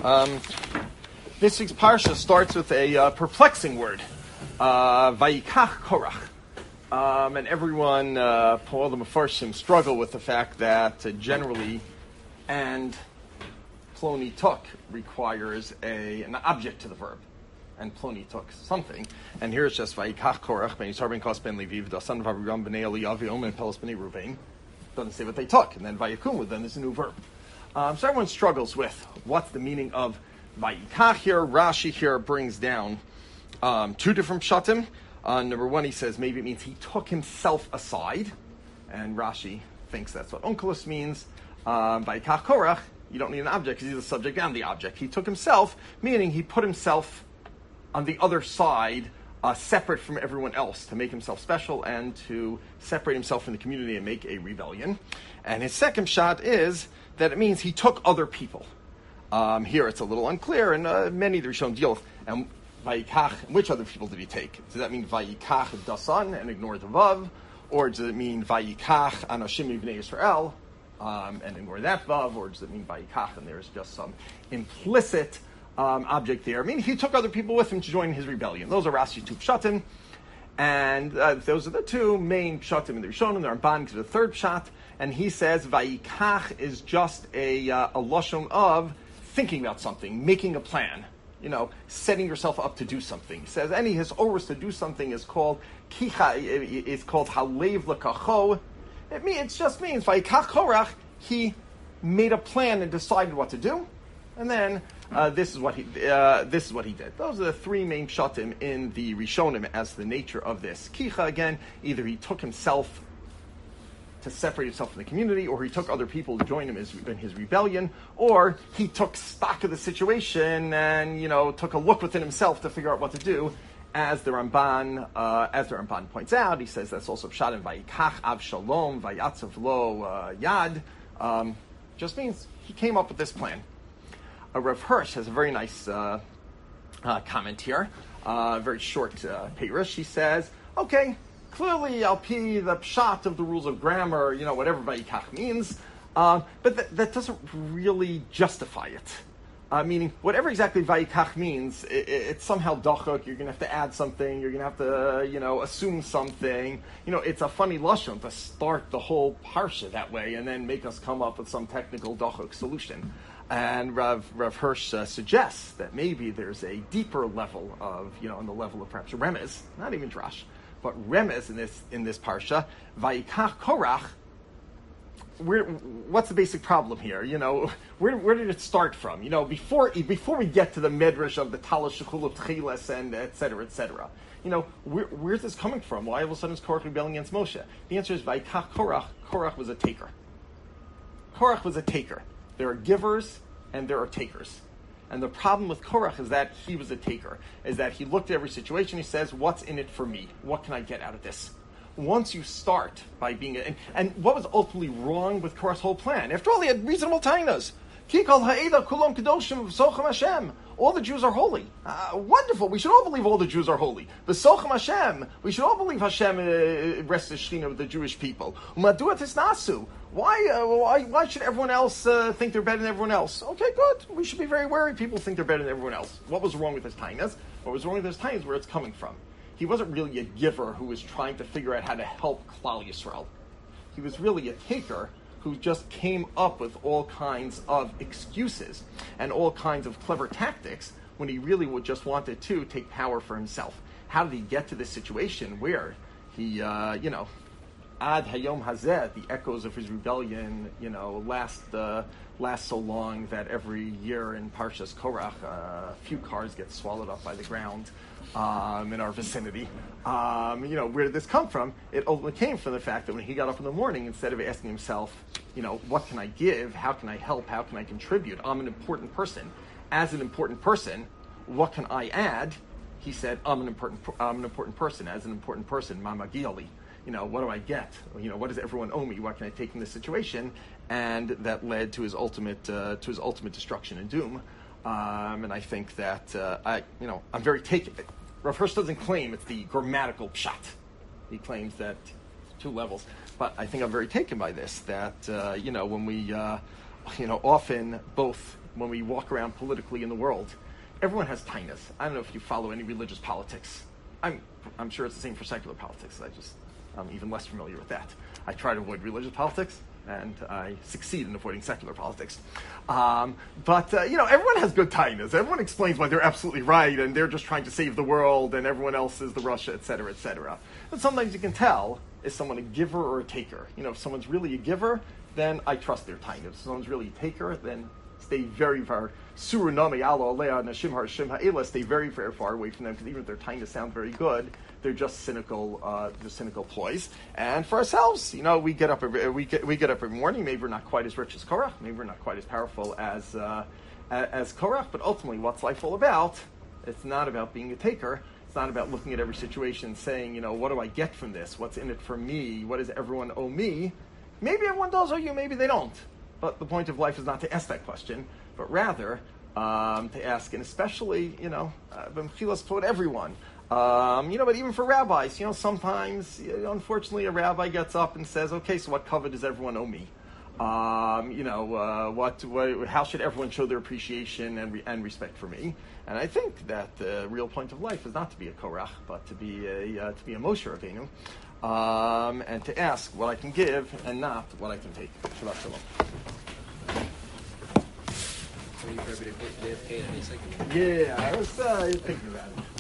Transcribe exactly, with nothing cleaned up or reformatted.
Um, this week's parsha starts with a uh, perplexing word, uh, Vayikach Korach. Um, and everyone, uh, all the Mefarshim, struggle with the fact that uh, generally, and ploni took requires a an object to the verb, and ploni took something. And here it's just Vayikach Korach ben Yisar ben Kos ben Levi the son of Avraham ben Eliyav Yom and Peles ben Ruvain. Doesn't say what they took, and then Vayakumu, then there's a new verb. Um, so everyone struggles with what's the meaning of Vayikach here. Rashi here brings down um, two different pshatim. Uh, number one, he says maybe it means he took himself aside, and Rashi thinks that's what onkelos means. Um, Vayikach Korach, you don't need an object because he's the subject and the object. He took himself, meaning he put himself on the other side, uh, separate from everyone else, to make himself special and to separate himself from the community and make a rebellion. And his second shot is that it means he took other people. Um, here it's a little unclear, and uh, many of the Rishonim deal with. And Vayikach, which other people did he take? Does that mean Vayikach Dasan and ignore the Vav? Or does it mean Vayikach Anashim Ibnei Yisrael um, and ignore that Vav? Or does it mean Vayikach and there's just some implicit um, object there? I mean, he took other people with him to join his rebellion. Those are Rashi's two pshatim. And uh, those are the two main pshatim in the Rishonim. The Ramban gives the third pshat. And he says Vayikach is just a, uh, a lashon of thinking about something, making a plan. You know, setting yourself up to do something. He says any his orders to do something is called kicha. It's called halev lekacho. It means it just means Vayikach Korach. He made a plan and decided what to do, and then uh, this is what he uh, this is what he did. Those are the three main pshatim in the Rishonim as the nature of this kicha. Again, either he took himself to separate himself from the community, or he took other people to join him in his rebellion, or he took stock of the situation and, you know, took a look within himself to figure out what to do. As the Ramban, uh, as the Ramban points out, he says that's also pshat in Vayikach Avshalom Vayatzav Lo uh, Yad. Um, just means he came up with this plan. Uh, Rav Hirsch has a very nice uh, uh, comment here, uh, very short uh, perush. He says, okay, clearly, I'll P the pshat of the rules of grammar, you know, whatever Vayikach means, uh, but th- that doesn't really justify it. Uh, meaning, whatever exactly Vayikach means, it, it, it's somehow dachuk. You're going to have to add something. You're going to have to, uh, you know, assume something. You know, it's a funny lashon to start the whole parsha that way and then make us come up with some technical dachuk solution. And Rav, Rav Hirsch uh, suggests that maybe there's a deeper level of, you know, on the level of perhaps remez, not even drash, but remez in this in this parsha, Vayikach Korach. Where, what's the basic problem here? You know, where where did it start from? You know, before before we get to the medrash of the Talash Shechul of Tchilas and et cetera, et cetera. You know, where, where's this coming from? Why all of a sudden is Korach rebelling against Moshe? The answer is Vayikach Korach. Korach was a taker. Korach was a taker. There are givers and there are takers. And the problem with Korach is that he was a taker, is that he looked at every situation, he says, what's in it for me? What can I get out of this? Once you start by being... A, and, and what was ultimately wrong with Korach's whole plan? After all, he had reasonable tainas. Kikal ha'eda kulam kedoshim v'sochem Hashem. All the Jews are holy. Uh, wonderful. We should all believe all the Jews are holy. V'sochem Hashem. We should all believe Hashem uh, rests the Shechina with the Jewish people. U'madua tisnasu. Why, uh, why, why should everyone else uh, think they're better than everyone else? Okay, good. We should be very wary. People think they're better than everyone else. What was wrong with his tainas? What was wrong with his tainas? Where it's coming from. He wasn't really a giver who was trying to figure out how to help Klal Yisrael. He was really a taker who just came up with all kinds of excuses and all kinds of clever tactics when he really would just wanted to take power for himself. How did he get to this situation where he, uh, you know, Ad Hayom Hazeh, the echoes of his rebellion, you know, last uh, last so long that every year in Parshas Korach, uh, a few cars get swallowed up by the ground um, in our vicinity. Um, you know, where did this come from? It ultimately came from the fact that when he got up in the morning, instead of asking himself, you know, what can I give? How can I help? How can I contribute? I'm an important person. As an important person, what can I add? He said, I'm an important, I'm an important person. As an important person, Mama Giali. You know, what do I get? You know, what does everyone owe me? What can I take from this situation? And that led to his ultimate uh, to his ultimate destruction and doom. Um, and I think that uh, I, you know, I'm very taken. Rav Hirsch doesn't claim it's the grammatical pshat. He claims that two levels. But I think I'm very taken by this. That uh, you know, when we, uh, you know, often both when we walk around politically in the world, everyone has tainas. I don't know if you follow any religious politics. I'm I'm sure it's the same for secular politics. I just I'm even less familiar with that. I try to avoid religious politics, and I succeed in avoiding secular politics. Um, but, uh, you know, everyone has good tainas. Everyone explains why they're absolutely right, and they're just trying to save the world, and everyone else is the Russia, et cetera, et cetera. But sometimes you can tell, is someone a giver or a taker? You know, if someone's really a giver, then I trust their taina. If someone's really a taker, then stay very far. Suranami, Allah, Alea, Nashim, Harshim, Ha'ela, stay very, very far away from them, because even if their taina sound very good, they're just cynical, uh, they're cynical ploys. And for ourselves, you know, we get up every we get we get up every morning. Maybe we're not quite as rich as Korach. Maybe we're not quite as powerful as uh, as Korach. But ultimately, what's life all about? It's not about being a taker. It's not about looking at every situation and saying, you know, what do I get from this? What's in it for me? What does everyone owe me? Maybe everyone does owe you. Maybe they don't. But the point of life is not to ask that question, but rather um, to ask, and especially, you know, b'mchilas toward everyone. Um, you know, but even for rabbis, you know, sometimes, you know, unfortunately, a rabbi gets up and says, "Okay, so what covet does everyone owe me? Um, you know, uh, what, what, how should everyone show their appreciation and, re- and respect for me?" And I think that the real point of life is not to be a Korach, but to be a uh, to be a Moshe Rabbeinu, um, and to ask what I can give and not what I can take. Shabbat shalom. Yeah, Yeah, I was uh, thinking about it.